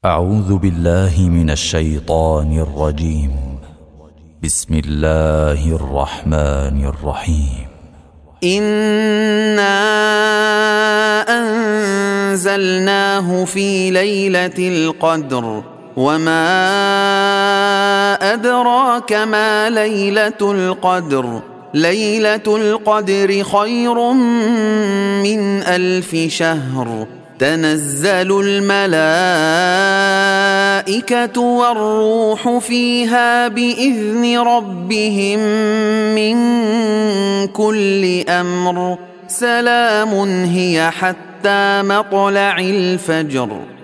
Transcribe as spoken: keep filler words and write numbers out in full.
أعوذ بالله من الشيطان الرجيم. بسم الله الرحمن الرحيم. إنا أنزلناه في ليلة القدر وما أدراك ما ليلة القدر ليلة القدر خير من ألف شهر تنزل الملائكة والروح فيها بإذن ربهم من كل أمر سلام هي حتى مطلع الفجر.